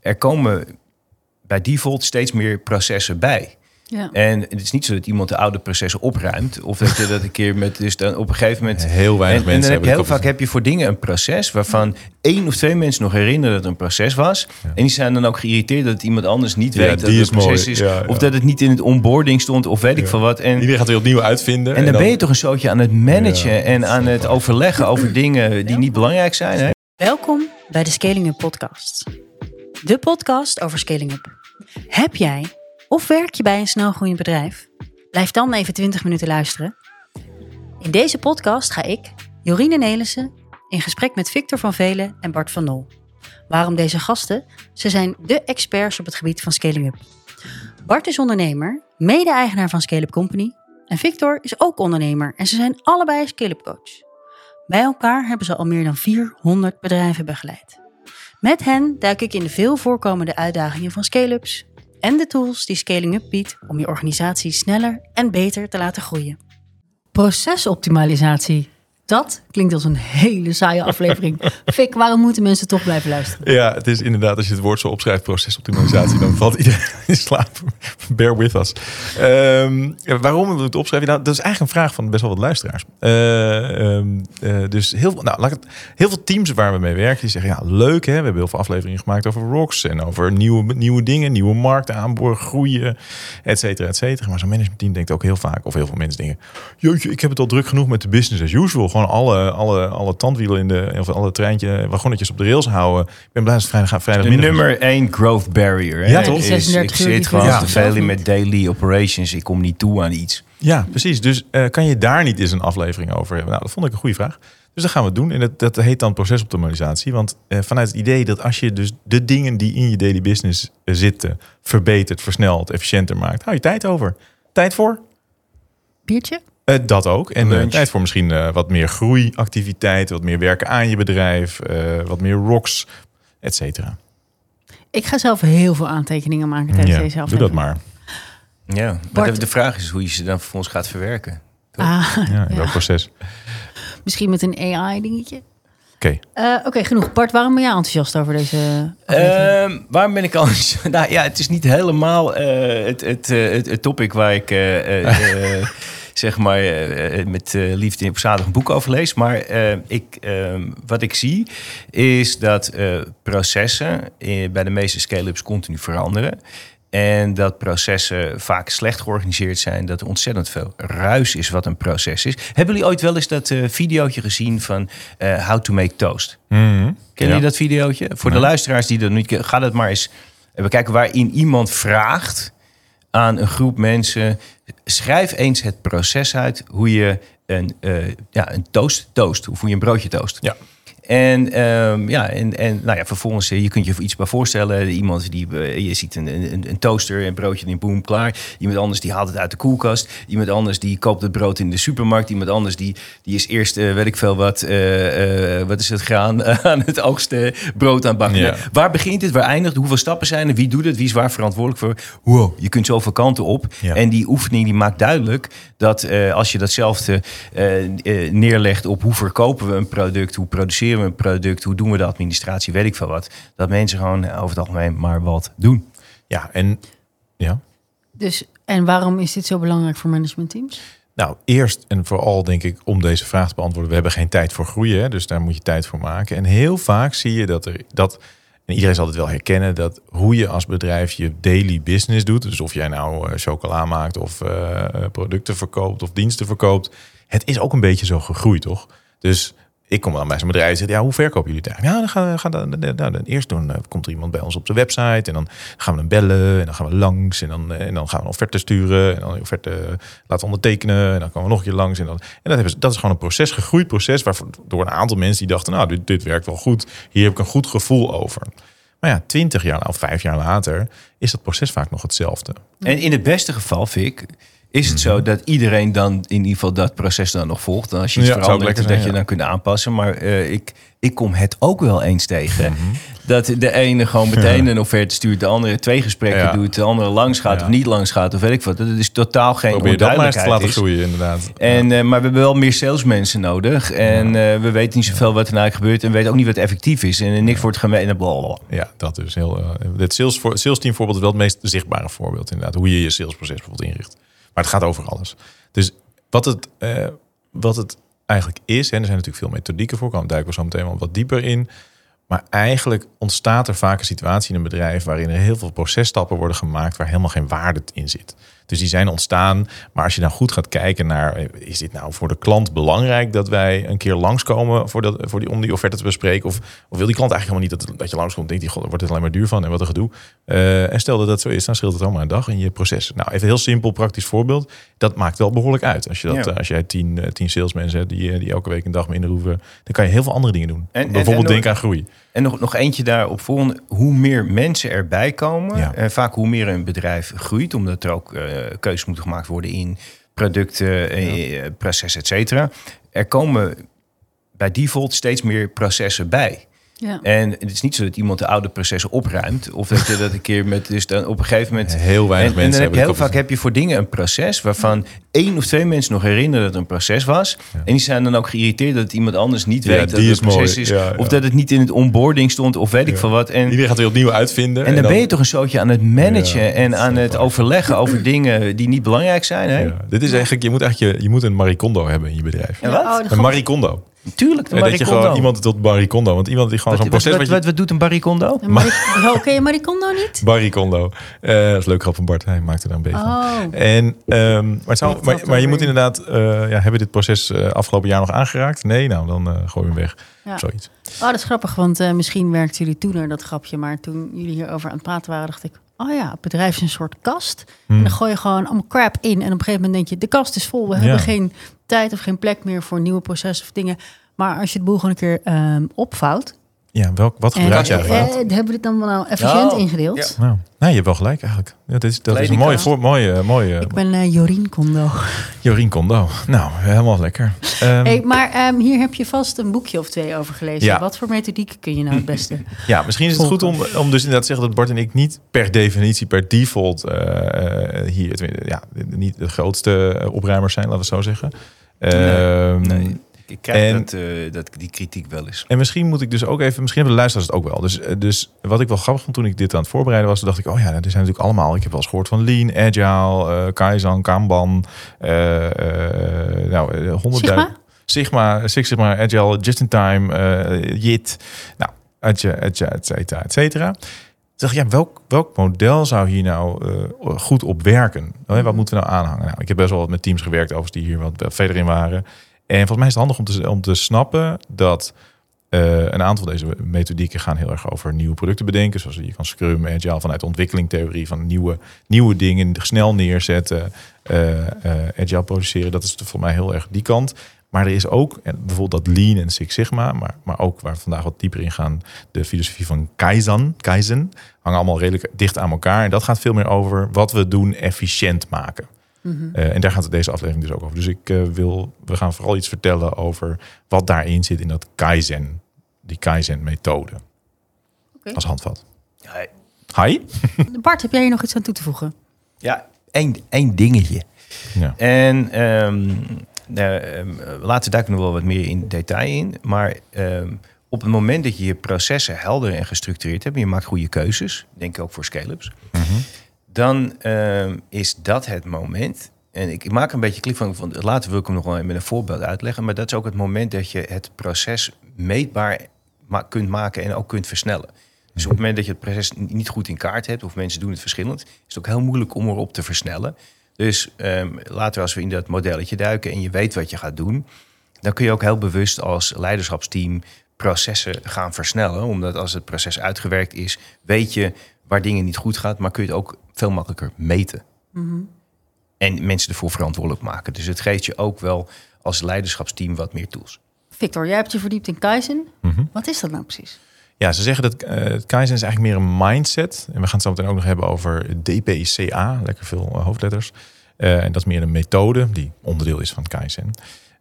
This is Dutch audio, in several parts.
er komen bij default steeds meer processen bij. Ja. En het is niet zo dat iemand de oude processen opruimt. Of dat je dat een keer met... Dus dan op een gegeven moment... Heel weinig mensen en dan heb je hebben heel vaak heb je voor dingen een proces... waarvan 1 of 2 mensen nog herinneren dat het een proces was. Ja. En die zijn dan ook geïrriteerd dat iemand anders niet weet dat het een proces is. Ja. Of dat het niet in het onboarding stond of weet ik veel wat. En iedereen gaat weer opnieuw uitvinden. En dan ben je toch een soortje aan het managen... en aan het overleggen over dingen die niet belangrijk zijn. Hè? Welkom bij de Scaling Up podcast. De podcast over Scaling Up. Heb jij of werk je bij een snelgroeiend bedrijf? Blijf dan even 20 minuten luisteren. In deze podcast ga ik, Jorine Nelissen, in gesprek met Victor van Velen en Bart van Nol. Waarom deze gasten? Ze zijn de experts op het gebied van Scaling Up. Bart is ondernemer, mede-eigenaar van Scale Up Company. En Victor is ook ondernemer en ze zijn allebei Scale Up coach. Bij elkaar hebben ze al meer dan 400 bedrijven begeleid. Met hen duik ik in de veel voorkomende uitdagingen van scale-ups en de tools die Scaling Up biedt om je organisatie sneller en beter te laten groeien. Procesoptimalisatie. Dat klinkt als een hele saaie aflevering. Fik, waarom moeten mensen toch blijven luisteren? Ja, het is inderdaad, als je het woord zo opschrijft, procesoptimalisatie, dan valt iedereen in slaap. Bear with us. Waarom we het opschrijven? Nou, dat is eigenlijk een vraag van best wel wat luisteraars. Dus heel veel teams waar we mee werken, die zeggen, ja, leuk hè, we hebben heel veel afleveringen gemaakt over ROCs en over nieuwe dingen, nieuwe markten aanboren, groeien, et cetera. Maar zo'n managementteam denkt ook heel vaak, of heel veel mensen denken, jeetje, ik heb het al druk genoeg met de business as usual. Gewoon alle tandwielen of alle wagonnetjes op de rails houden. Ik ben blij dat het vrijdagmiddag de nummer 1 growth barrier. Hè? Ja, toch? Ik zit gewoon te veel met daily operations. Ik kom niet toe aan iets. Ja, precies. Dus kan je daar niet eens een aflevering over hebben? Nou, dat vond ik een goede vraag. Dus dat gaan we doen. En dat heet dan procesoptimalisatie. Want vanuit het idee dat als je dus de dingen die in je daily business zitten verbetert, versnelt, efficiënter maakt, hou je tijd over. Tijd voor? Biertje? Dat ook. En tijd voor misschien wat meer groeiactiviteit, wat meer werken aan je bedrijf, wat meer ROCs, et cetera. Ik ga zelf heel veel aantekeningen maken tijdens deze aflevering. Doe dat maar. Ja, maar de vraag is hoe je ze dan vervolgens gaat verwerken. In welk proces? Misschien met een AI-dingetje. Oké, genoeg. Bart, waarom ben jij enthousiast over deze aflevering? Waarom ben ik enthousiast? Nou ja, het is niet helemaal het topic waar ik... zeg maar met liefde op zaterdag een boek over lees. Maar wat ik zie is dat processen bij de meeste scale-ups continu veranderen. En dat processen vaak slecht georganiseerd zijn. Dat er ontzettend veel ruis is wat een proces is. Hebben jullie ooit wel eens dat videootje gezien van How to Make Toast? Mm-hmm. Kennen jullie dat videootje? Voor de luisteraars die dat niet kennen, ga dat maar eens even kijken waarin iemand vraagt aan een groep mensen: schrijf eens het proces uit hoe je een toast, of hoe je een broodje toast. Ja. En vervolgens, je kunt je iets bij voorstellen. Iemand je ziet een toaster, een broodje in boem, klaar. Iemand anders die haalt het uit de koelkast. Iemand anders die koopt het brood in de supermarkt. Iemand anders die is eerst, weet ik veel wat is het graan aan het oogsten, brood aan het bakken. Ja. Waar begint het, waar eindigt het, hoeveel stappen zijn er, wie doet het, wie is waar verantwoordelijk voor? Wow, je kunt zoveel kanten op. Ja. En die oefening die maakt duidelijk dat als je datzelfde neerlegt op hoe verkopen we een product, hoe produceren we een product, hoe doen we de administratie, weet ik veel wat, dat mensen gewoon over het algemeen maar wat doen. Ja, en ja. Dus, en waarom is dit zo belangrijk voor managementteams? Nou, eerst en vooral denk ik om deze vraag te beantwoorden, we hebben geen tijd voor groeien, hè, dus daar moet je tijd voor maken. En heel vaak zie je en iedereen zal het wel herkennen, dat hoe je als bedrijf je daily business doet, dus of jij nou chocola maakt of producten verkoopt of diensten verkoopt, het is ook een beetje zo gegroeid, toch? Dus ik kom dan bij zo'n bedrijf en zeg, ja, hoe verkopen jullie het eigenlijk? Ja, dan eerst komt er iemand bij ons op de website en dan gaan we hem bellen en dan gaan we langs en dan gaan we een offerte sturen en dan die offerte laten ondertekenen en dan komen we nog een keer langs. Dat is gewoon een proces, gegroeid proces, door een aantal mensen die dachten, nou, dit werkt wel goed, hier heb ik een goed gevoel over. Maar ja, 20 jaar of 5 jaar later is dat proces vaak nog hetzelfde. En in het beste geval, Vic, Is het zo dat iedereen dan in ieder geval dat proces dan nog volgt? Dan als je iets verandert, dat je dan kunt aanpassen. Maar ik kom het ook wel eens tegen. Dat de ene gewoon meteen een offerte stuurt, de andere 2 gesprekken doet, de andere langs gaat of niet langs gaat of weet ik wat. Dat is totaal geen onduidelijkheid te laten groeien, inderdaad. En, maar we hebben wel meer salesmensen nodig. En we weten niet zoveel wat er nou eigenlijk gebeurt. En we weten ook niet wat effectief is. En niks wordt gemeen. Ja, dat is heel... Het sales team voorbeeld is wel het meest zichtbare voorbeeld, inderdaad. Hoe je je salesproces bijvoorbeeld inricht. Maar het gaat over alles. Dus wat het eigenlijk is, en er zijn natuurlijk veel methodieken voor, kan duiken we zo meteen wel wat dieper in. Maar eigenlijk ontstaat er vaak een situatie in een bedrijf waarin er heel veel processtappen worden gemaakt waar helemaal geen waarde in zit. Dus die zijn ontstaan. Maar als je dan goed gaat kijken naar, is dit nou voor de klant belangrijk dat wij een keer langskomen om die offerte te bespreken? Of wil die klant eigenlijk helemaal niet dat je langskomt? Denkt die, god, wordt het alleen maar duur van en wat een gedoe. En stel dat dat zo is, dan scheelt het allemaal een dag in je proces. Nou, even een heel simpel praktisch voorbeeld. Dat maakt wel behoorlijk uit. Als jij 10 salesmensen hebt die elke week een dag minder hoeven, dan kan je heel veel andere dingen doen. Bijvoorbeeld denken aan groei. En nog eentje daarop volgende. Hoe meer mensen erbij komen, en vaak hoe meer een bedrijf groeit, omdat er ook keuzes moeten gemaakt worden in producten, processen, et cetera. Er komen bij default steeds meer processen bij. Ja. En het is niet zo dat iemand de oude processen opruimt. Of dat je dat een keer met... Dus dan op een gegeven moment... Heel weinig mensen. En dan heb je heel vaak heb je voor dingen een proces waarvan 1 of 2 mensen nog herinneren dat het een proces was. Ja. En die zijn dan ook geïrriteerd dat iemand anders niet weet dat het een proces is. Ja. Of dat het niet in het onboarding stond of weet ik veel wat. En iedereen gaat weer opnieuw uitvinden. En dan ben je toch een soortje aan het managen en aan het overleggen over dingen die niet belangrijk zijn. Hè? Ja. Dit is eigenlijk, je moet een Marie Kondo hebben in je bedrijf. En wat? Een Marie Kondo. Tuurlijk, dat je gewoon iemand tot Marie Kondo. Want iemand die gewoon zo'n proces... Wat doet een Marie Kondo? Ken je Marie Kondo niet? Marie Kondo. Dat is leuk grap van Bart. Hij maakte daar een beetje van. En, maar je moet inderdaad... hebben we dit proces afgelopen jaar nog aangeraakt? Nee, nou dan gooi je hem weg. Ja. Zoiets. Oh, dat is grappig, want misschien werkten jullie toen naar dat grapje. Maar toen jullie hierover aan het praten waren, dacht ik... Oh ja, het bedrijf is een soort kast. En dan gooi je gewoon allemaal crap in. En op een gegeven moment denk je, de kast is vol. We hebben geen tijd of geen plek meer voor nieuwe processen of dingen. Maar als je het boel gewoon een keer opvouwt. Ja, wat gebruik je eigenlijk? Hebben we dit dan wel efficiënt ingedeeld? Ja. Nou, nee, je hebt wel gelijk eigenlijk. Dat is een mooie... Ik ben Jorien Kondo. Jorien Kondo. Nou, helemaal lekker. Maar hier heb je vast een boekje of 2 over gelezen. Ja. Wat voor methodiek kun je nou het beste Ja, misschien is het goed om dus inderdaad te zeggen dat Bart en ik niet per definitie, per default niet de grootste opruimers zijn, laten we het zo zeggen. Nee. Ik krijg die kritiek wel eens. En misschien moet ik dus ook even... Misschien hebben de luisteraars het ook wel. Dus wat ik wel grappig vond toen ik dit aan het voorbereiden was... Toen dacht ik, er zijn natuurlijk allemaal... Ik heb wel eens gehoord van Lean, Agile, Kaizen, Kanban... 100.000... Sigma, Six Sigma, Agile, Just-in-Time, JIT... Nou, et cetera. Toen dacht ik, welk model zou hier nou goed op werken? Wat moeten we nou aanhangen? Nou, ik heb best wel wat met teams gewerkt... overigens die hier wat verder in waren... En volgens mij is het handig om te snappen dat een aantal van deze methodieken gaan heel erg over nieuwe producten bedenken. Zoals je kan Scrum, Agile vanuit de ontwikkelingtheorie van nieuwe dingen snel neerzetten. Agile produceren, dat is volgens mij heel erg die kant. Maar er is ook bijvoorbeeld dat Lean en Six Sigma, maar ook waar we vandaag wat dieper in gaan, de filosofie van Kaizen hangen allemaal redelijk dicht aan elkaar. En dat gaat veel meer over wat we doen efficiënt maken. Mm-hmm. En daar gaat deze aflevering dus ook over. Dus we gaan vooral iets vertellen over wat daarin zit in dat Kaizen. Die Kaizen-methode. Okay. Als handvat. Hi. Bart, heb jij hier nog iets aan toe te voegen? Ja, één dingetje. Ja. En later duiken we nog wel wat meer in detail in. Maar op het moment dat je je processen helder en gestructureerd hebt... en je maakt goede keuzes, denk ik ook voor scale-ups... Mm-hmm. Dan is dat het moment. En ik maak een beetje klik van later wil ik hem nog wel met een voorbeeld uitleggen. Maar dat is ook het moment dat je het proces meetbaar kunt maken en ook kunt versnellen. Dus op het moment dat je het proces niet goed in kaart hebt, of mensen doen het verschillend, is het ook heel moeilijk om erop te versnellen. Dus later als we in dat modelletje duiken en je weet wat je gaat doen, dan kun je ook heel bewust als leiderschapsteam processen gaan versnellen. Omdat als het proces uitgewerkt is, weet je waar dingen niet goed gaat, maar kun je het ook veel makkelijker meten. Mm-hmm. En mensen ervoor verantwoordelijk maken. Dus het geeft je ook wel als leiderschapsteam wat meer tools. Victor, jij hebt je verdiept in Kaizen. Mm-hmm. Wat is dat nou precies? Ja, ze zeggen dat Kaizen is eigenlijk meer een mindset. En we gaan het zo meteen ook nog hebben over DPCA. Lekker veel hoofdletters. En dat is meer een methode die onderdeel is van Kaizen.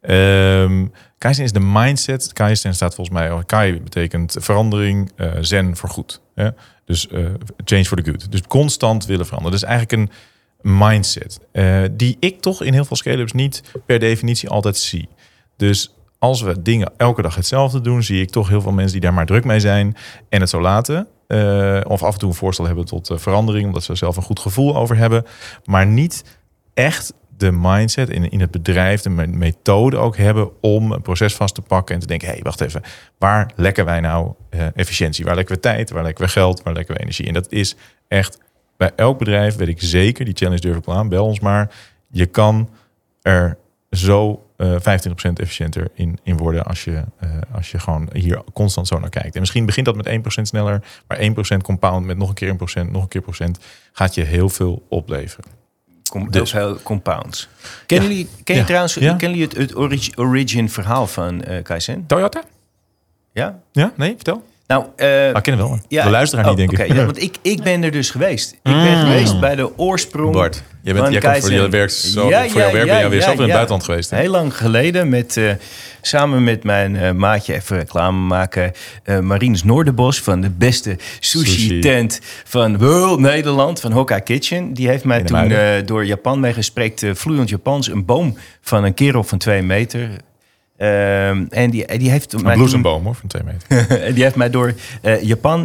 Kaizen is de mindset. Kaizen staat volgens mij... Kai betekent verandering, zen voor goed. Dus change for the good. Dus constant willen veranderen. Dat is eigenlijk een mindset. Die ik toch in heel veel scale-ups niet per definitie altijd zie. Dus als we dingen elke dag hetzelfde doen... zie ik toch heel veel mensen die daar maar druk mee zijn... en het zo laten. Of af en toe een voorstel hebben tot verandering... omdat ze er zelf een goed gevoel over hebben. Maar niet echt de mindset in het bedrijf... de methode ook hebben om een proces vast te pakken... en te denken, hey, wacht even, waar lekken wij nou efficiëntie? Waar lekken we tijd? Waar lekken we geld? Waar lekken we energie? En dat is echt bij elk bedrijf, weet ik zeker... die challenge durf ik wel aan, bel ons maar. Je kan er zo 25% efficiënter in worden... als je gewoon hier constant zo naar kijkt. En misschien begint dat met 1% sneller... maar 1% compound met nog een keer 1%, nog een keer procent... gaat je heel veel opleveren. Dus heel compounds. Kennen jullie het origin verhaal van Kaizen? Toyota? Ja? Ja? Nee? Vertel. Nou, ik ken hem wel. Ja, de luisteraar niet, denk ik. Okay, ja, want ik ben er dus geweest. Ik ben geweest bij de oorsprong. Bart, jij werkt zo voor jouw werk ben je weer zelf in het buitenland geweest. Hè? Heel lang geleden samen met mijn maatje, even reclame maken, Marines Noorderbos van de beste sushi tent van World Nederland, van Hokka Kitchen. Die heeft mij toen door Japan meegespreekt, vloeiend Japans, een boom van een kerel van 2 meter. En die heeft een bloesemboom hoor, van 2 meter. Die heeft mij door Japan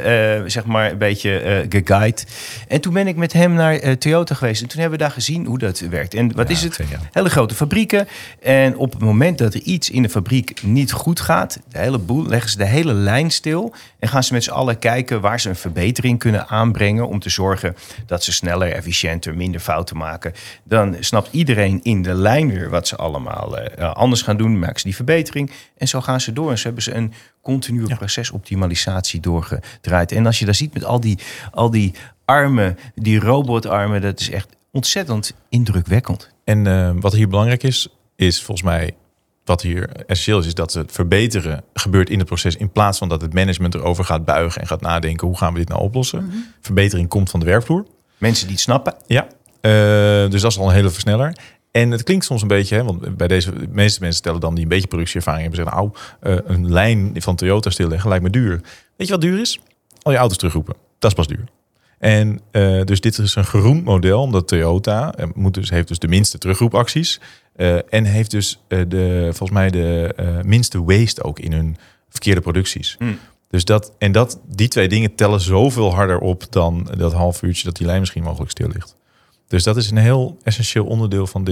zeg maar een beetje geguide. En toen ben ik met hem naar Toyota geweest. En toen hebben we daar gezien hoe dat werkt. En wat is het? Geniaal. Hele grote fabrieken. En op het moment dat er iets in de fabriek niet goed gaat... leggen ze de hele lijn stil. En gaan ze met z'n allen kijken waar ze een verbetering kunnen aanbrengen... om te zorgen dat ze sneller, efficiënter, minder fouten maken. Dan snapt iedereen in de lijn weer wat ze allemaal anders gaan doen... maken ze die verbetering en zo gaan ze door. En zo hebben ze een continue procesoptimalisatie doorgedraaid. En als je daar ziet met al die armen, die robotarmen... dat is echt ontzettend indrukwekkend. En wat hier belangrijk is volgens mij... wat hier essentieel is dat het verbeteren gebeurt in het proces... in plaats van dat het management erover gaat buigen... en gaat nadenken, hoe gaan we dit nou oplossen? Mm-hmm. Verbetering komt van de werkvloer. Mensen die het snappen. Ja, dus dat is al een hele versneller... En het klinkt soms een beetje, want bij de meeste mensen stellen dan die een beetje productieervaring hebben, zeggen, een lijn van Toyota stilleggen lijkt me duur. Weet je wat duur is? Al je auto's terugroepen. Dat is pas duur. En dus dit is een geroemd model, omdat Toyota heeft dus de minste terugroepacties en heeft dus volgens mij de minste waste ook in hun verkeerde producties. Dus die 2 dingen tellen zoveel harder op dan dat half uurtje dat die lijn misschien mogelijk stil ligt. Dus dat is een heel essentieel onderdeel van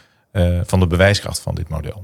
van de bewijskracht van dit model.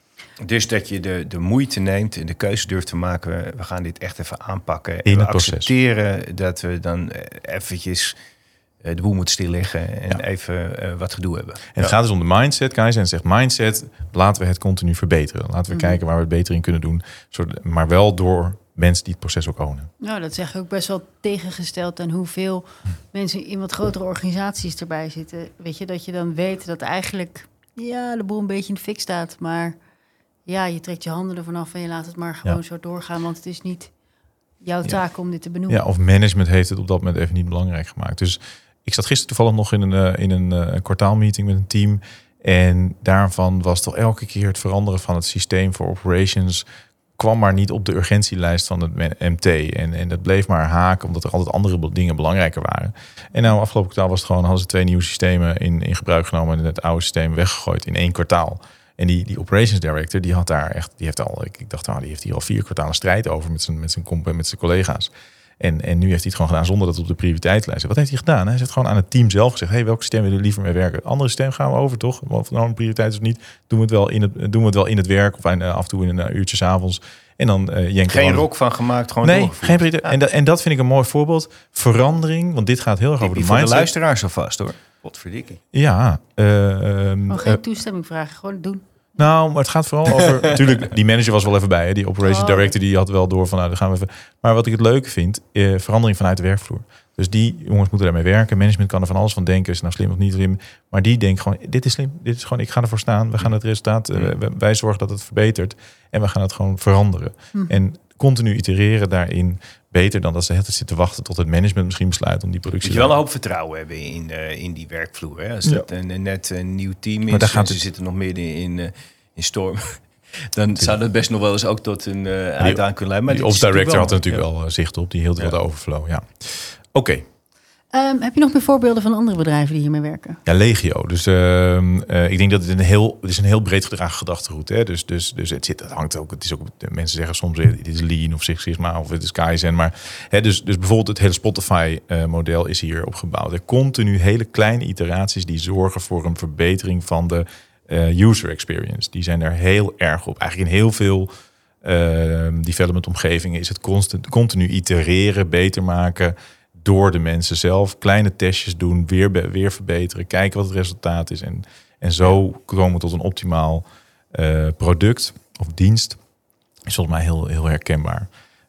Dus dat je de moeite neemt en de keuze durft te maken... we gaan dit echt even aanpakken. In en we accepteren dat we dan eventjes de boel moeten stilleggen... en even wat gedoe hebben. En het gaat dus om de mindset. Kaizen zegt mindset, laten we het continu verbeteren. Laten we kijken waar we het beter in kunnen doen. Maar wel door mensen die het proces ook ownen. Nou, dat zeg ik ook best wel tegengesteld aan hoeveel mensen in wat grotere organisaties erbij zitten. Weet je, dat je dan weet dat eigenlijk de boel een beetje in de fik staat. Maar ja, je trekt je handen ervan af en je laat het maar gewoon zo doorgaan. Want het is niet jouw taak om dit te benoemen. Ja, of management heeft het op dat moment even niet belangrijk gemaakt. Dus ik zat gisteren toevallig nog in een kwartaalmeeting met een team. En daarvan was toch elke keer het veranderen van het systeem voor operations... kwam maar niet op de urgentielijst van het MT. En dat bleef maar haken, omdat er altijd andere dingen belangrijker waren. En nou, afgelopen kwartaal was het gewoon, hadden ze 2 nieuwe systemen in gebruik genomen... en het oude systeem weggegooid in 1 kwartaal. En die operations director, die had daar echt... die heeft hier al 4 kwartalen strijd over met zijn collega's. En nu heeft hij het gewoon gedaan zonder dat het op de prioriteitslijst zit. Wat heeft hij gedaan? Hij heeft gewoon aan het team zelf gezegd... hey, welk systeem willen we liever mee werken? Het andere systeem gaan we over, toch? Of nou een prioriteit is of niet, doen we het wel in het werk... of af en toe in een uurtje 's avonds. En dan geen rok van gemaakt, gewoon nee, geen prioriteit. Ja. En dat vind ik een mooi voorbeeld. Verandering, want dit gaat heel erg over de mindset. Voor de luisteraar zo vast, hoor. Potverdikkie. Ja. Geen toestemming vragen, gewoon doen. Nou, maar het gaat vooral over... Natuurlijk, die manager was wel even bij. Hè? Die operations director die had wel door van... nou, dan gaan we even... Maar wat ik het leuke vind... verandering vanuit de werkvloer. Dus die jongens moeten daarmee werken. Management kan er van alles van denken. Is nou slim of niet slim. Maar die denken gewoon... dit is slim. Dit is gewoon... ik ga ervoor staan. We gaan het resultaat... wij zorgen dat het verbetert. En we gaan het gewoon veranderen. En continu itereren daarin beter dan dat ze het zitten wachten tot het management misschien besluit om die productie. Moet je wel een hoop vertrouwen hebben in die werkvloer. Hè? Als het net een nieuw team is en ze zitten nog midden in storm, dan zou dat best nog wel eens ook tot een uitdaging kunnen leiden. Maar die ops director had er natuurlijk wel zicht op. Die hield wel de overflow. Ja. Oké. Heb je nog meer voorbeelden van andere bedrijven die hiermee werken? Ja, legio. Dus ik denk dat het is een heel breed gedragen gedachtegoed. Hè? Dus het hangt ook. Het is ook. Mensen zeggen soms dit is Lean of Six Sigma of het is Kaizen. Maar dus bijvoorbeeld het hele Spotify-model is hier opgebouwd. Er continu hele kleine iteraties die zorgen voor een verbetering van de user experience. Die zijn er heel erg op. Eigenlijk in heel veel development omgevingen is het continu itereren, beter maken door de mensen zelf. Kleine testjes doen, weer verbeteren, kijken wat het resultaat is. En zo komen we tot een optimaal product of dienst. Is volgens mij heel, heel herkenbaar.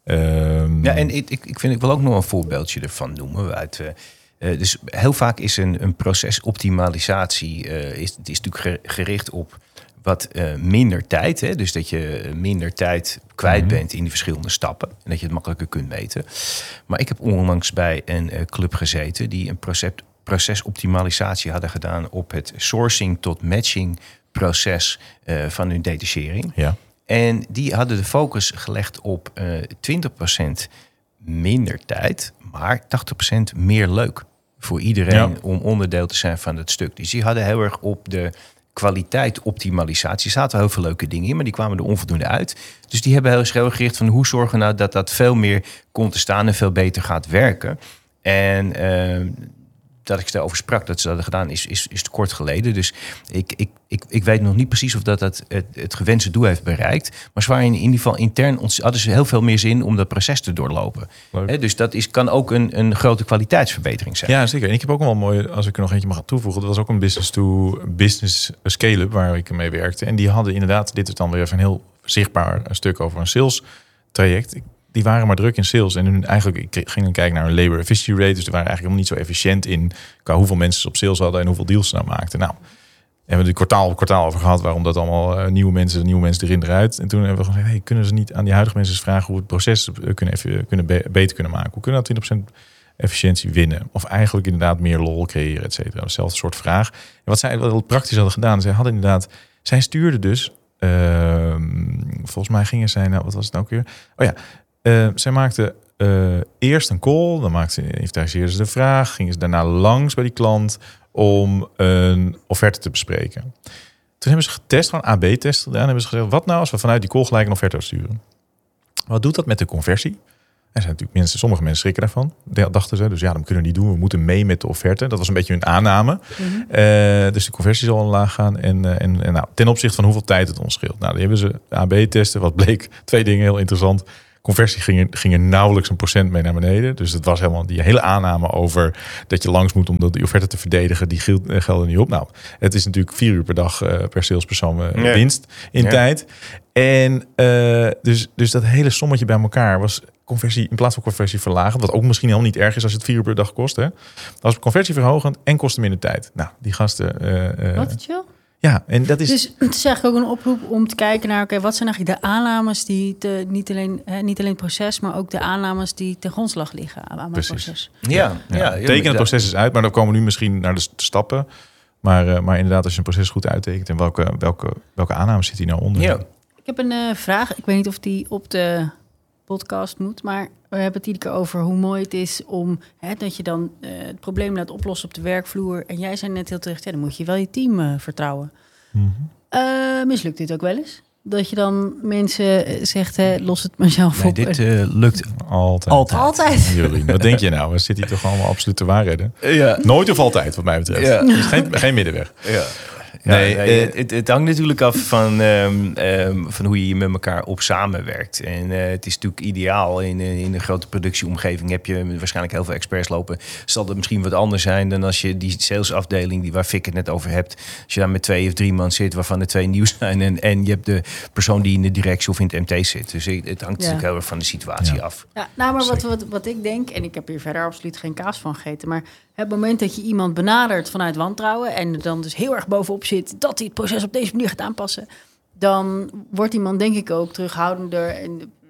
En ik wil ook nog een voorbeeldje ervan noemen. Dus heel vaak is een procesoptimalisatie is natuurlijk gericht op wat minder tijd. Hè? Dus dat je minder tijd kwijt bent in die verschillende stappen. En dat je het makkelijker kunt meten. Maar ik heb onlangs bij een club gezeten die een procesoptimalisatie hadden gedaan op het sourcing tot matching proces van hun detachering. Ja. En die hadden de focus gelegd op 20% minder tijd, maar 80% meer leuk voor iedereen om onderdeel te zijn van het stuk. Dus die hadden heel erg op de kwaliteit optimalisatie. Er zaten heel veel leuke dingen in, maar die kwamen er onvoldoende uit. Dus die hebben heel erg gericht van hoe zorgen we nou dat veel meer komt te staan en veel beter gaat werken. En dat ik daarover sprak, dat ze dat gedaan is te kort geleden. Dus ik weet nog niet precies of dat het gewenste doel heeft bereikt. Maar ze waren in ieder geval intern hadden ze heel veel meer zin om dat proces te doorlopen. Dus dat kan ook een grote kwaliteitsverbetering zijn. Ja, zeker. En ik heb ook wel mooi, als ik er nog eentje mag toevoegen, dat was ook een business scale-up waar ik mee werkte. En die hadden inderdaad, dit is dan weer even een heel zichtbaar stuk over een sales traject. Die waren maar druk in sales. En eigenlijk, ik ging dan kijken naar een labor efficiency rate. Dus die waren eigenlijk helemaal niet zo efficiënt in qua hoeveel mensen ze op sales hadden en hoeveel deals ze nou maakten. Nou, hebben we het kwartaal over gehad waarom dat allemaal nieuwe mensen erin eruit. En toen hebben we gezegd, kunnen ze niet aan die huidige mensen vragen hoe we het proces beter kunnen maken? Hoe kunnen we 20% efficiëntie winnen? Of eigenlijk inderdaad meer lol creëren, et cetera. Hetzelfde soort vraag. En wat zij wat praktisch hadden gedaan, zij stuurden dus, volgens mij gingen zij, wat was het nou ook weer? Oh ja, zij maakte eerst een call, dan inventariseerden ze de vraag, gingen ze daarna langs bij die klant om een offerte te bespreken. Toen hebben ze getest, gewoon AB-test gedaan, en hebben ze gezegd, wat nou als we vanuit die call gelijk een offerte sturen? Wat doet dat met de conversie? Er zijn natuurlijk sommige mensen schrikken daarvan, dachten ze. Dus dan kunnen we niet doen, we moeten mee met de offerte. Dat was een beetje hun aanname. Mm-hmm. Dus de conversie zal laag gaan. En nou, ten opzichte van hoeveel tijd het ons scheelt. Nou, die hebben ze AB-testen. Wat bleek? 2 dingen heel interessant. Conversie ging er nauwelijks 1% mee naar beneden. Dus het was helemaal die hele aanname over dat je langs moet om die offerte te verdedigen. Die gelden niet op. Nou, het is natuurlijk 4 uur per dag per salespersoon winst in tijd. En dus dat hele sommetje bij elkaar was conversie in plaats van conversie verlagen. Wat ook misschien helemaal niet erg is als het 4 uur per dag kost. Hè. Dat was conversie verhogend en kostte minder tijd. Nou, die gasten. Wat chill. Ja, en dat is. Dus het is eigenlijk ook een oproep om te kijken naar, wat zijn eigenlijk de aannames die niet alleen het proces, maar ook de aannames die ten grondslag liggen aan het proces. Ja. Teken het proces is uit, maar dan komen we nu misschien naar de stappen. Maar inderdaad, als je een proces goed uittekent, en welke aannames zit hier nou onder? Ja. Ik heb een vraag. Ik weet niet of die op de podcast moet, maar we hebben het iedere keer over hoe mooi het is om dat je dan het probleem laat oplossen op de werkvloer. En jij zei net heel terecht, dan moet je wel je team vertrouwen. Mm-hmm. Mislukt dit ook wel eens? Dat je dan mensen zegt, los het maar zelf op. Dit lukt altijd. Jolien, wat denk je nou? We zitten hier toch allemaal absolute waarheden? Ja. Nooit of altijd, wat mij betreft. Ja. Dus geen middenweg. Ja. Het hangt natuurlijk af van hoe je met elkaar op samenwerkt. En het is natuurlijk ideaal. In een grote productieomgeving heb je waarschijnlijk heel veel experts lopen. Zal het misschien wat anders zijn dan als je die salesafdeling, waar Fik het net over hebt. Als je daar met 2 of 3 man zit, waarvan er 2 nieuw zijn. En je hebt de persoon die in de directie of in het MT zit. Dus het hangt natuurlijk heel erg van de situatie af. Ja, nou, maar wat ik denk, en ik heb hier verder absoluut geen kaas van gegeten, maar het moment dat je iemand benadert vanuit wantrouwen en er dan dus heel erg bovenop zit dat hij het proces op deze manier gaat aanpassen, dan wordt iemand denk ik ook terughoudender en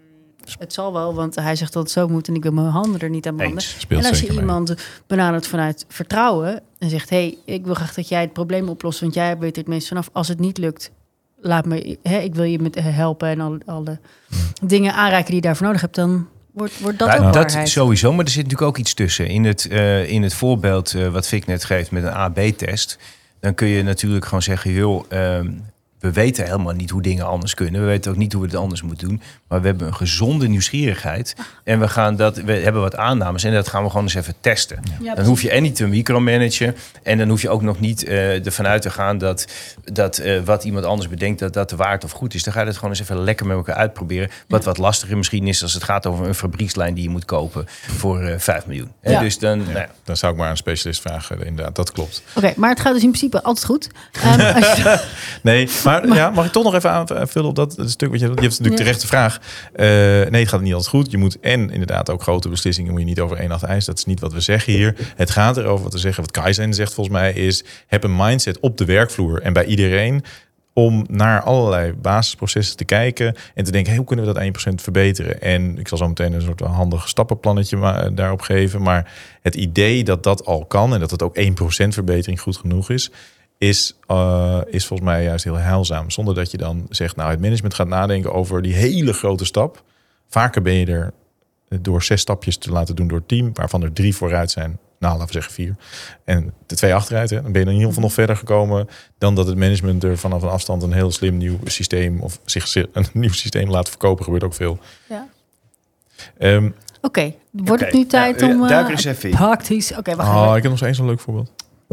het zal wel, want hij zegt dat het zo moet en ik wil mijn handen er niet aan branden. Speelt En als je zeker mee. iemand benadert vanuit vertrouwen en zegt, hey, ik wil graag dat jij het probleem oplost, want jij weet er het meest vanaf. Als het niet lukt, laat me, ik wil je met helpen en alle dingen aanreiken die je daarvoor nodig hebt, dan wordt dat ook dat waarheid. sowieso, maar er zit natuurlijk ook iets tussen. In het voorbeeld wat Vic net geeft met een A/B-test, dan kun je natuurlijk gewoon zeggen, joh, we weten helemaal niet hoe dingen anders kunnen. We weten ook niet hoe we het anders moeten doen. Maar we hebben een gezonde nieuwsgierigheid. En we hebben wat aannames en dat gaan we gewoon eens even testen. Ja, Dan hoef je en niet te micromanagen. En dan hoef je ook nog niet ervan uit te gaan dat wat iemand anders bedenkt, dat de waard of goed is. Dan ga je het gewoon eens even lekker met elkaar uitproberen. Wat lastiger misschien is als het gaat over een fabriekslijn die je moet kopen voor 5 miljoen. Ja. Dus dan, Dan zou ik maar een specialist vragen. Inderdaad, dat klopt. Oké, maar het gaat dus in principe altijd goed. Nee, maar ja, mag ik toch nog even aanvullen op dat stuk? Want je hebt natuurlijk terecht de vraag. Nee, het gaat niet altijd goed. Je moet inderdaad ook grote beslissingen moet je niet over één nacht eisen. Dat is niet wat we zeggen hier. Het gaat erover wat we zeggen. Wat Kaizen zegt volgens mij is, heb een mindset op de werkvloer en bij iedereen om naar allerlei basisprocessen te kijken en te denken, hey, hoe kunnen we dat 1% verbeteren? En ik zal zo meteen een soort handig stappenplannetje daarop geven. Maar het idee dat dat al kan en dat het ook 1% verbetering goed genoeg is volgens mij juist heel heilzaam. Zonder dat je dan zegt, nou, het management gaat nadenken over die hele grote stap. Vaker ben je er door 6 stapjes te laten doen door het team, waarvan er 3 vooruit zijn. Nou, laten we zeggen 4. En de 2 achteruit. Hè. Dan ben je in ieder geval nog verder gekomen dan dat het management er vanaf een afstand een heel slim nieuw systeem of zich een nieuw systeem laat verkopen. Gebeurt ook veel. Ja. Oké. Wordt het nu tijd om duik er eens even in. praktisch? Oké, we gaan Ik heb nog eens een leuk voorbeeld.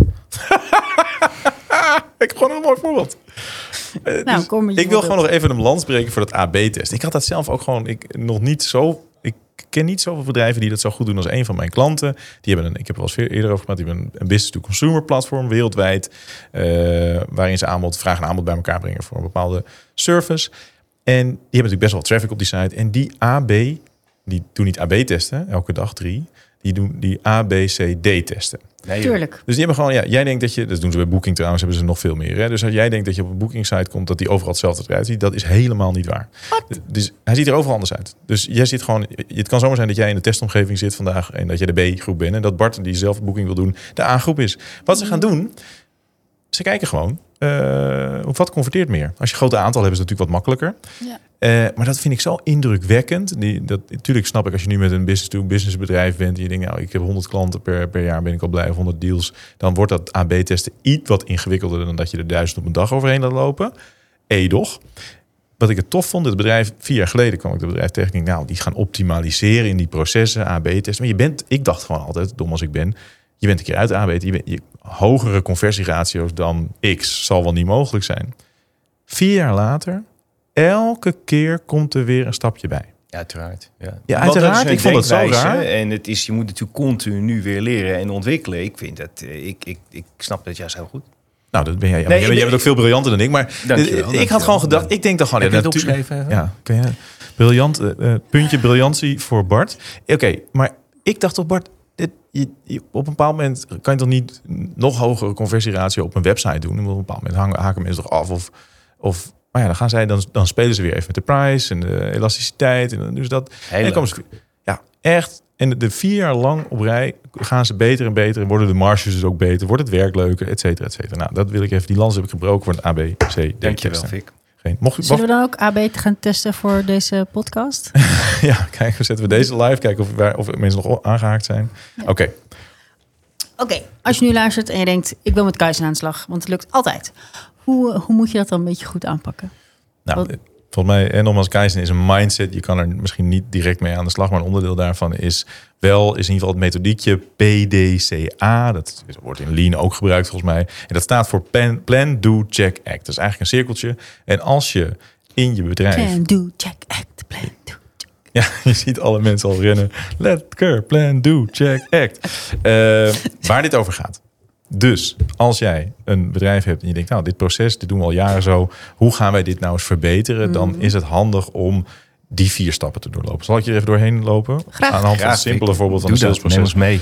Ik heb gewoon een mooi voorbeeld. Nou, kom met je ik wil voorbeeld. gewoon nog even een lans breken voor dat AB-test. Ik had dat zelf ook gewoon Ik ken niet zoveel bedrijven die dat zo goed doen als een van mijn klanten. Ik heb er wel eens eerder over gehad. Die hebben een business-to-consumer platform wereldwijd. Waarin ze vraag en aanbod bij elkaar brengen voor een bepaalde service. En die hebben natuurlijk best wel traffic op die site. En die die doen niet AB-testen, elke dag 3. Die doen die ABCD-testen. Nee, Tuurlijk. Dus die hebben gewoon, jij denkt dat dat doen ze bij Booking trouwens, hebben ze nog veel meer. Hè? Dus als jij denkt dat je op een Booking site komt, dat die overal hetzelfde eruit ziet, dat is helemaal niet waar. Dus hij ziet er overal anders uit. Dus jij zit gewoon, het kan zomaar zijn dat jij in de testomgeving zit vandaag en dat jij de B-groep bent en dat Bart, die zelf Booking wil doen, de A-groep is. Wat ze gaan doen, ze kijken gewoon, wat converteert meer? Als je een groot aantal hebt, is het natuurlijk wat makkelijker. Ja. Maar dat vind ik zo indrukwekkend. Natuurlijk snap ik als je nu met een business-to-business bedrijf bent en je denkt, nou, ik heb 100 klanten per jaar, ben ik al blij, of 100 deals. Dan wordt dat AB-testen iets wat ingewikkelder dan dat je er 1000 op een dag overheen laat lopen. Toch. Wat ik het tof vond, het bedrijf, 4 jaar geleden kwam ik het bedrijf tegen. Ik denk, nou, die gaan optimaliseren in die processen, AB-testen. Maar ik dacht gewoon altijd, dom als ik ben, je bent een keer uit de AB, hogere conversieratio's dan X zal wel niet mogelijk zijn. 4 jaar later, elke keer komt er weer een stapje bij. Ja, uiteraard. Ja, uiteraard. Ik vond het zo raar. En je moet natuurlijk continu weer leren en ontwikkelen. Ik vind dat, ik snap dat juist heel goed. Nou, dat ben jij. Nee, jij bent ook veel briljanter dan ik. Maar ik had gewoon gedacht, ik denk dan gewoon... Heb je het opgeschreven? Ja, kan je, briljant, puntje briljantie voor Bart. Oké, maar ik dacht toch, Bart, op een bepaald moment kan je toch niet nog hogere conversieratio op een website doen. Op een bepaald moment haken mensen toch af of maar ja, dan gaan zij, dan spelen ze weer even met de price en de elasticiteit en dan doen ze dat. En dan komen ze, ja, echt. En de 4 jaar lang op rij gaan ze beter en beter en worden de marges dus ook beter, wordt het werk leuker, et cetera, et cetera. Nou, dat wil ik even. Die lans heb ik gebroken voor een A, B, C, D. Dankjewel, Vic. Zullen we dan ook AB te gaan testen voor deze podcast? Ja, kijk, we zetten we deze live, kijken of mensen nog aangehaakt zijn. Ja. Oké, als je nu luistert en je denkt, ik wil met Kaizen aan de slag, want het lukt altijd. Hoe moet je dat dan een beetje goed aanpakken? Nou, volgens mij, en nogmaals, Kaizen is een mindset. Je kan er misschien niet direct mee aan de slag, maar een onderdeel daarvan is in ieder geval het methodiekje PDCA. Dat wordt in Lean ook gebruikt volgens mij. En dat staat voor Plan, Do, Check, Act. Dat is eigenlijk een cirkeltje. En als je in je bedrijf... Plan, Do, Check, Act. Plan, Do, check. Ja, je ziet alle mensen al rennen. Lekker, Plan, Do, Check, Act. Waar dit over gaat. Dus als jij een bedrijf hebt en je denkt, nou, dit proces, dit doen we al jaren zo. Hoe gaan wij dit nou eens verbeteren? Dan is het handig om die 4 stappen te doorlopen. Zal ik je er even doorheen lopen? Graag. Aan de hand van een simpele voorbeeld van een salesproces. Neem ons mee.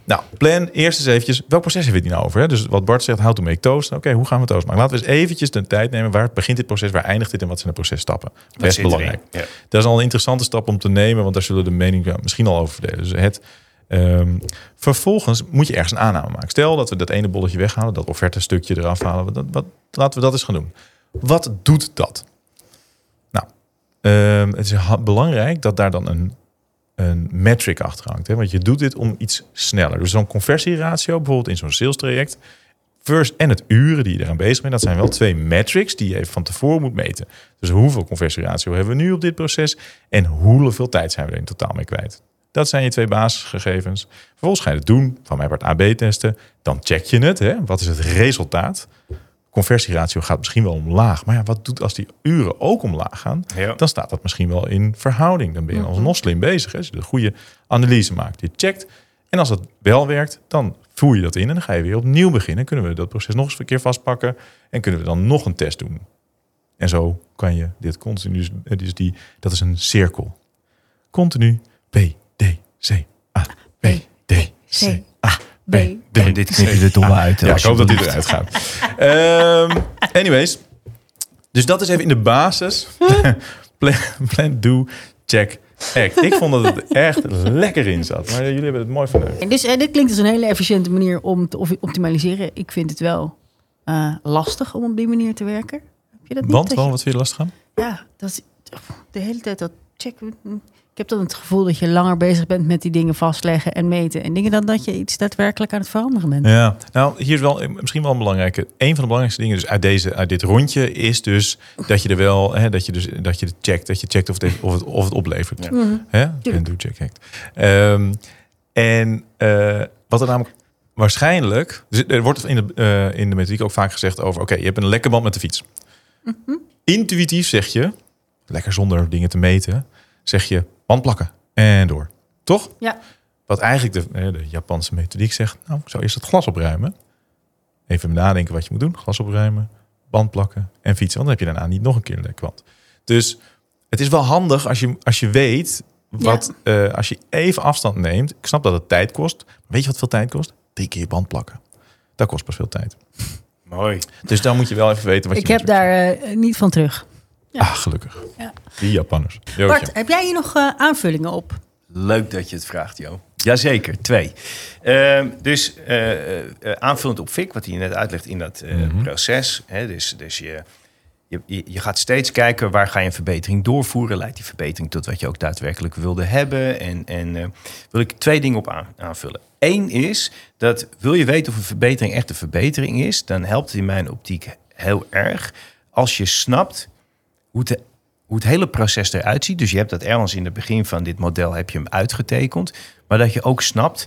Nou, plan eerst eens eventjes, welk proces hebben we het nou over? Hè? Dus wat Bart zegt, how to make toast. Oké, hoe gaan we toast maken? Laten we eens eventjes de tijd nemen. Waar begint dit proces? Waar eindigt dit? En wat zijn de processtappen? Best belangrijk. Ja. Dat is al een interessante stap om te nemen. Want daar zullen de meningen misschien al over verdelen. Dus vervolgens moet je ergens een aanname maken. Stel dat we dat ene bolletje weghalen. Dat offerte stukje eraf halen. Laten we dat eens gaan doen. Wat doet dat? Nou, het is belangrijk dat daar dan een metric achter hangt. Hè? Want je doet dit om iets sneller. Dus zo'n conversieratio, bijvoorbeeld in zo'n sales traject, en het uren die je eraan bezig bent, dat zijn wel 2 metrics die je even van tevoren moet meten. Dus hoeveel conversieratio hebben we nu op dit proces en hoeveel tijd zijn we er in totaal mee kwijt? Dat zijn je 2 basisgegevens. Vervolgens ga je het doen, van mij part AB testen. Dan check je het. Hè? Wat is het resultaat? Conversieratio gaat misschien wel omlaag. Maar ja, wat doet als die uren ook omlaag gaan? Ja. Dan staat dat misschien wel in verhouding. Dan ben je alsnog slim bezig. Hè? Als je de goede analyse maakt. Je checkt. En als het wel werkt, dan voer je dat in. En dan ga je weer opnieuw beginnen. Kunnen we dat proces nog eens een keer vastpakken. En kunnen we dan nog een test doen. En zo kan je dit continu. Dat is een cirkel. Continu. B, D, C, A. B, D, C, A. B. Dit knip je er toch uit. Ja, ik hoop dat die eruit gaat. Anyways. Dus dat is even in de basis. Plan, do, check, act. Ik vond dat het echt lekker in zat. Maar jullie hebben het mooi verneukt. En dit klinkt als een hele efficiënte manier om te optimaliseren. Ik vind het wel lastig om op die manier te werken. Heb je dat niet? Want? Wat vind je lastig aan? Ja, dat is de hele tijd dat checken. Ik heb dan het gevoel dat je langer bezig bent met die dingen vastleggen en meten en dingen dan dat je iets daadwerkelijk aan het veranderen bent. Ja, nou hier is wel misschien wel een belangrijke. Een van de belangrijkste dingen dus uit dit rondje is dus dat je er wel dat je het checkt, dat je checkt of het oplevert. Ja. En do check act. Wat er namelijk waarschijnlijk, dus er wordt in de methodiek ook vaak gezegd over, oké, je hebt een lekke band met de fiets. Mm-hmm. Intuïtief zeg je, lekker zonder dingen te meten, zeg je band plakken en door. Toch? Ja. Wat eigenlijk de Japanse methodiek zegt, nou, ik zou eerst het glas opruimen. Even nadenken wat je moet doen. Glas opruimen, band plakken en fietsen. Want dan heb je daarna niet nog een keer een lek wand. Dus het is wel handig als je weet, als je even afstand neemt. Ik snap dat het tijd kost. Maar weet je wat veel tijd kost? 3 keer je band plakken. Dat kost pas veel tijd. Mooi. Dus dan moet je wel even weten wat je moet doen. Ik heb daar niet van terug. Ja. Gelukkig. Ja. Die Japanners. Bart, heb jij hier nog aanvullingen op? Leuk dat je het vraagt, Jo. Jazeker, 2. Aanvullend op Vic, wat hij net uitlegt in dat proces. Hè, dus je gaat steeds kijken waar ga je een verbetering doorvoeren. Leidt die verbetering tot wat je ook daadwerkelijk wilde hebben. En wil ik 2 dingen op aanvullen. 1 is dat wil je weten of een verbetering echt een verbetering is, dan helpt het in mijn optiek heel erg als je snapt hoe het hele proces eruit ziet. Dus je hebt dat ergens in het begin van dit model heb je hem uitgetekend. Maar dat je ook snapt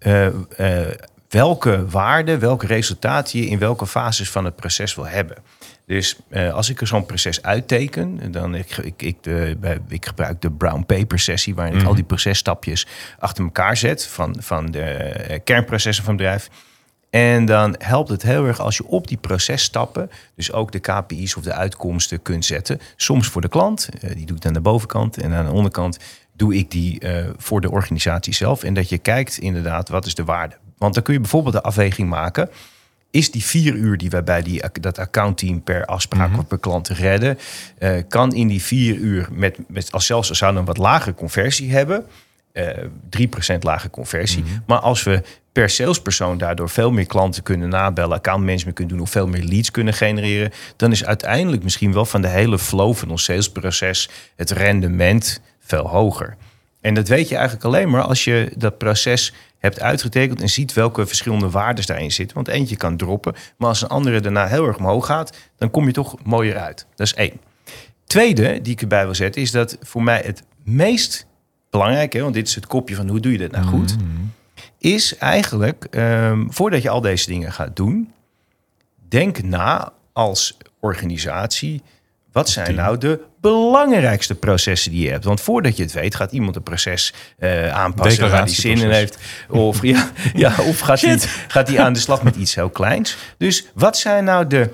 welke waarden, welke resultaten je in welke fases van het proces wil hebben. Dus als ik er zo'n proces uitteken, dan ik gebruik de brown paper sessie, waarin ik al die processtapjes achter elkaar zet van de kernprocessen van het bedrijf. En dan helpt het heel erg als je op die processtappen dus ook de KPI's of de uitkomsten kunt zetten. Soms voor de klant, die doe ik aan de bovenkant. En aan de onderkant doe ik die voor de organisatie zelf. En dat je kijkt inderdaad, wat is de waarde? Want dan kun je bijvoorbeeld de afweging maken. Is die 4 uur die wij bij dat accountteam per afspraak of per klant redden, kan in die 4 uur als zelfs als zouden we een wat lagere conversie hebben, 3% lage conversie. Maar als we per salespersoon daardoor veel meer klanten kunnen nabellen, accountmanagement kunnen doen of veel meer leads kunnen genereren, dan is uiteindelijk misschien wel van de hele flow van ons salesproces het rendement veel hoger. En dat weet je eigenlijk alleen maar als je dat proces hebt uitgetekend en ziet welke verschillende waarden daarin zitten. Want eentje kan droppen, maar als een andere daarna heel erg omhoog gaat, dan kom je toch mooier uit. Dat is 1. Tweede die ik erbij wil zetten is dat voor mij het meest belangrijk, want dit is het kopje van hoe doe je dit nou goed, is eigenlijk voordat je al deze dingen gaat doen, denk na als organisatie, wat zijn nou de belangrijkste processen die je hebt? Want voordat je het weet, gaat iemand een proces aanpassen waar hij zin in heeft. Of gaat hij aan de slag met iets heel kleins. Dus wat zijn nou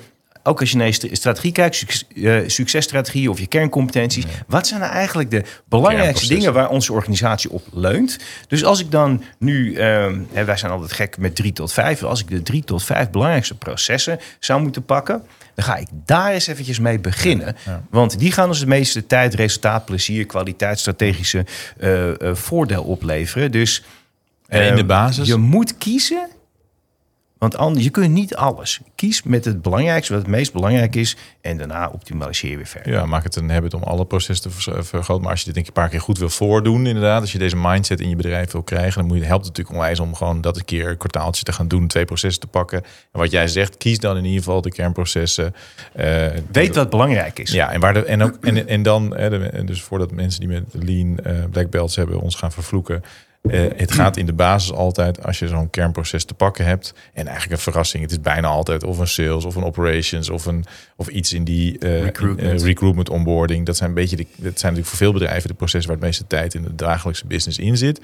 ook als je naar je strategie kijkt, successtrategie of je kerncompetenties. Ja. Wat zijn nou eigenlijk de belangrijkste dingen waar onze organisatie op leunt? Dus als ik dan nu, wij zijn altijd gek met 3 tot 5. Als ik de 3 tot 5 belangrijkste processen zou moeten pakken, dan ga ik daar eens eventjes mee beginnen. Ja. Want die gaan ons de meeste tijd, resultaat, plezier, kwaliteit, strategische voordeel opleveren. Dus in de basis? Je moet kiezen, want anders, je kunt niet alles. Kies met het belangrijkste, wat het meest belangrijk is, en daarna optimaliseer je weer verder. Ja, maak het een habit om alle processen te vergroten. Maar als je dit denk ik een paar keer goed wil voordoen, inderdaad, als je deze mindset in je bedrijf wil krijgen, dan helpt het natuurlijk onwijs om gewoon dat een keer een kwartaaltje te gaan doen, 2 processen te pakken. En wat jij zegt, kies dan in ieder geval de kernprocessen. Weet wat belangrijk is. Ja, en dan, dus voordat mensen die met Lean Black Belts hebben ons gaan vervloeken. Het gaat in de basis altijd, als je zo'n kernproces te pakken hebt, en eigenlijk een verrassing, het is bijna altijd of een sales of een operations of iets in die recruitment onboarding. Dat zijn natuurlijk voor veel bedrijven de processen waar het meeste tijd in de dagelijkse business in zit.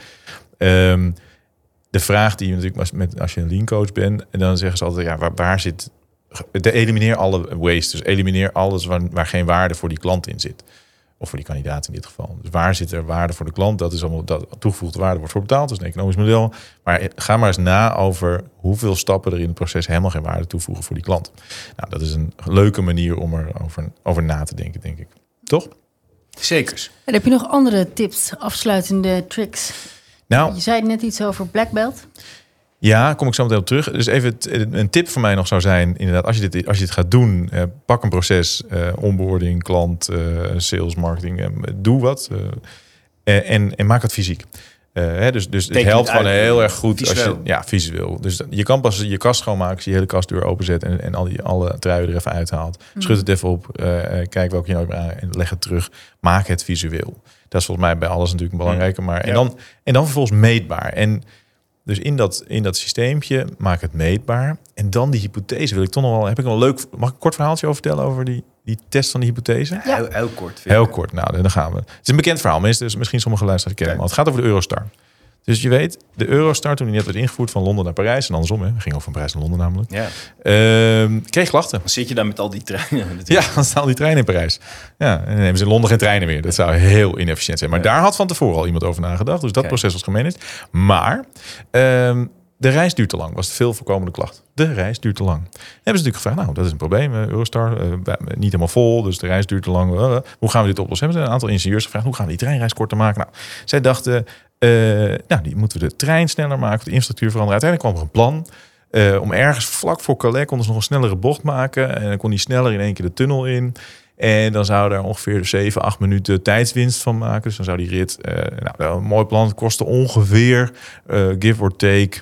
De vraag die je natuurlijk als je een lean coach bent, en dan zeggen ze altijd, ja, waar zit, elimineer alle waste, dus elimineer alles waar geen waarde voor die klant in zit. Of voor die kandidaat in dit geval. Dus waar zit er waarde voor de klant? Dat is allemaal dat toegevoegde waarde wordt voor betaald. Dat is een economisch model. Maar ga maar eens na over hoeveel stappen er in het proces helemaal geen waarde toevoegen voor die klant. Nou, dat is een leuke manier om er over na te denken, denk ik. Toch? Zeker. En heb je nog andere tips, afsluitende tricks? Nou, je zei net iets over Black Belt. Ja, kom ik zo meteen op terug. Dus even een tip van mij nog zou zijn, inderdaad, als je dit gaat doen, pak een proces, onboarding, klant, sales, marketing, doe wat en maak het fysiek. Dus het helpt gewoon heel erg goed visueel. Als je visueel. Dus je kan pas je kast schoonmaken als je hele kastdeur openzet en alle truien er even uithaalt. Schud het even op, kijk welke je nou aan en leg het terug. Maak het visueel. Dat is volgens mij bij alles natuurlijk een belangrijke. Maar en dan vervolgens meetbaar. En dus in dat systeempje maak het meetbaar. En dan die hypothese wil ik toch nog wel. Heb ik een leuk. Mag ik een kort verhaaltje over vertellen over die test van die hypothese? Ja. Heel kort. Heel kort. Nou, dan gaan we. Het is een bekend verhaal. Dus misschien sommige luisteraars kennen. Maar het gaat over de Eurostar. Dus je weet, de Eurostar toen die net werd ingevoerd van Londen naar Parijs en andersom, we gingen over van Parijs naar Londen namelijk. Ja. Kreeg klachten. Dan zit je daar met al die treinen. Ja, dan staan al die treinen in Parijs. Ja, en dan nemen ze in Londen geen treinen meer. Dat zou heel inefficiënt zijn. Maar daar had van tevoren al iemand over nagedacht. Dus dat proces was gemanaged. Maar de reis duurt te lang. Was de veel voorkomende klacht. De reis duurt te lang. Dan hebben ze natuurlijk gevraagd, nou, dat is een probleem. Eurostar, niet helemaal vol, dus de reis duurt te lang. Hoe gaan we dit oplossen? Hebben ze een aantal ingenieurs gevraagd, hoe gaan we die treinreis korter maken? Nou, zij dachten, die moeten we de trein sneller maken, de infrastructuur veranderen. Uiteindelijk kwam er een plan om ergens vlak voor Calais konden ze nog een snellere bocht maken. En dan kon die sneller in één keer de tunnel in. En dan zou daar ongeveer 7-8 minuten tijdswinst van maken. Dus dan zou die rit, een mooi plan, het kostte ongeveer, give or take,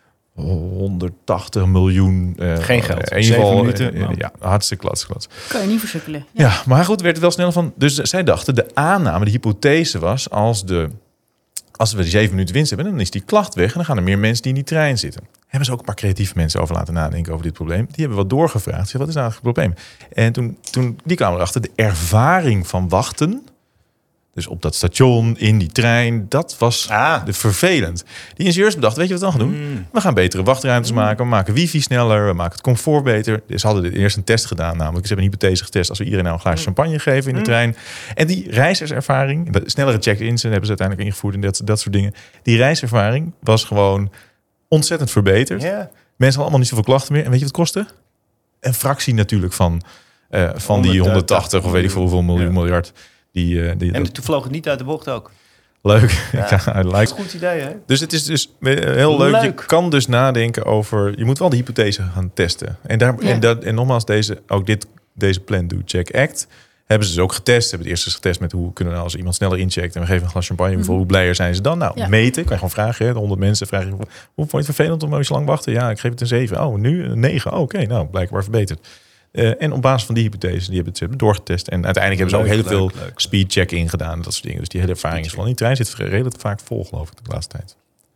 180 miljoen. Geen geld. 7 minuten. Ja, hartstikke klats. Kan je niet versukkelen. Ja, maar goed, werd het wel sneller van. Dus zij dachten, de aanname, de hypothese was, als we die 7 minuten winst hebben, dan is die klacht weg en dan gaan er meer mensen die in die trein zitten. Hebben ze ook een paar creatieve mensen over laten nadenken over dit probleem. Die hebben wat doorgevraagd. Wat is nou het probleem? En toen die kwamen erachter, de ervaring van wachten, dus op dat station, in die trein, dat was vervelend. Die ingenieurs bedachten, weet je wat we dan gaan doen? We gaan betere wachtruimtes maken, we maken wifi sneller, we maken het comfort beter. Dus ze hadden eerst een test gedaan, namelijk ze hebben een hypothese getest. Als we iedereen nou een glaasje champagne geven in de trein. En die reizigerservaring, snellere check-ins hebben ze uiteindelijk ingevoerd en dat soort dingen. Die reiservaring was gewoon ontzettend verbeterd. Yeah. Mensen hadden allemaal niet zoveel klachten meer. En weet je wat het kostte? Een fractie natuurlijk van die 180 of weet ik veel hoeveel miljard. En toen vloog het niet uit de bocht ook. Leuk. Ja. Dat is een goed idee, hè? Dus het is dus heel leuk. Je kan dus nadenken over. Je moet wel de hypothese gaan testen. En nogmaals, deze plan, do, check, act. Hebben ze dus ook getest. Hebben het eerst eens getest met hoe kunnen we nou als iemand sneller incheckt en we geven een glas champagne. Hoe blijer zijn ze dan? Nou, meten. Kan je gewoon vragen. Hè? De 100 mensen vragen. Hoe vond je het vervelend om zo lang wachten? Ja, ik geef het een 7. Oh, nu een 9. Oh, oké, nou, blijkbaar verbeterd. En op basis van die hypothese, die hebben het doorgetest. En uiteindelijk hebben ze ook heel veel speedcheck ingedaan. Dat soort dingen. Dus die hele ervaring is van die trein zit redelijk vaak vol, geloof ik, de laatste tijd.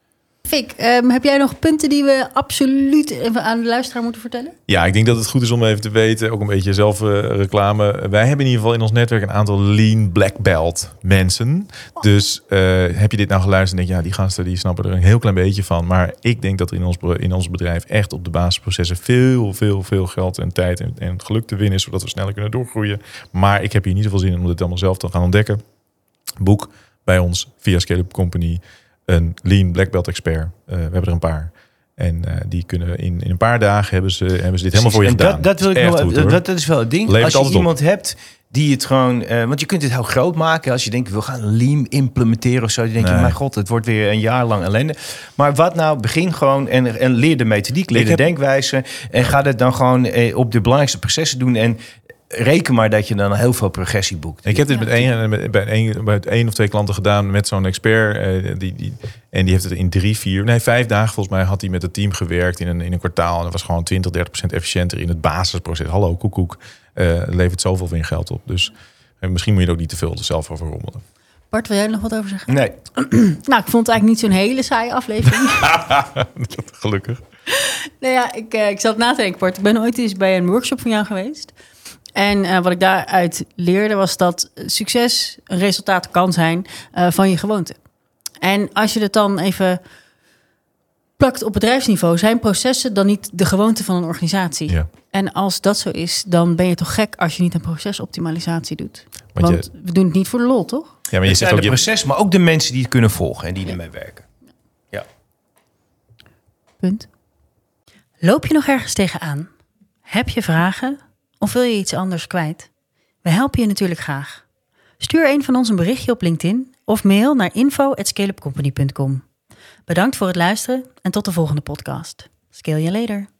Fik, heb jij nog punten die we absoluut even aan de luisteraar moeten vertellen? Ja, ik denk dat het goed is om even te weten, ook een beetje zelfreclame. Wij hebben in ieder geval in ons netwerk een aantal lean black belt mensen. Dus heb je dit nou geluisterd en denk je, ja, die gasten die snappen er een heel klein beetje van. Maar ik denk dat er in ons bedrijf echt op de basisprocessen veel geld en tijd en geluk te winnen is, zodat we sneller kunnen doorgroeien. Maar ik heb hier niet zoveel zin in om dit allemaal zelf te gaan ontdekken. Boek bij ons via Scale Up Company een lean black belt expert. We hebben er een paar. En die kunnen in een paar dagen hebben ze dit helemaal voor je gedaan. Dat wil ik nog. Goed, dat is wel het ding. Levert als je iemand op. hebt die het gewoon... want je kunt het heel groot maken. Als je denkt, we gaan lean implementeren of zo. Dan denk je, mijn god, het wordt weer een jaar lang ellende. Maar wat nou? Begin gewoon en leer de methodiek, leer de denkwijze. En ga het dan gewoon op de belangrijkste processen doen. En reken maar dat je dan heel veel progressie boekt. Ik heb dit bij één of twee klanten gedaan met zo'n expert. Die heeft het in 5 dagen volgens mij had hij met het team gewerkt in een kwartaal. En dat was gewoon 20-30% efficiënter in het basisproces. Hallo, koekoek. Levert zoveel van je geld op. Dus misschien moet je er ook niet te veel er zelf over rommelen. Bart, wil jij er nog wat over zeggen? Nee. Nou, ik vond het eigenlijk niet zo'n hele saaie aflevering. Gelukkig. Nou ja, ik zat na te denken, Bart. Ik ben ooit eens bij een workshop van jou geweest. En wat ik daaruit leerde was dat succes een resultaat kan zijn van je gewoonte. En als je het dan even plakt op bedrijfsniveau, zijn processen dan niet de gewoonte van een organisatie? Ja. En als dat zo is, dan ben je toch gek als je niet een procesoptimalisatie doet. Want we doen het niet voor de lol, toch? Ja, maar je zegt ook ook het proces, maar ook de mensen die het kunnen volgen en die ermee werken. Ja. Punt. Loop je nog ergens tegenaan? Heb je vragen? Of wil je iets anders kwijt? We helpen je natuurlijk graag. Stuur een van ons een berichtje op LinkedIn of mail naar info@scaleupcompany.com. Bedankt voor het luisteren en tot de volgende podcast. Scale you later.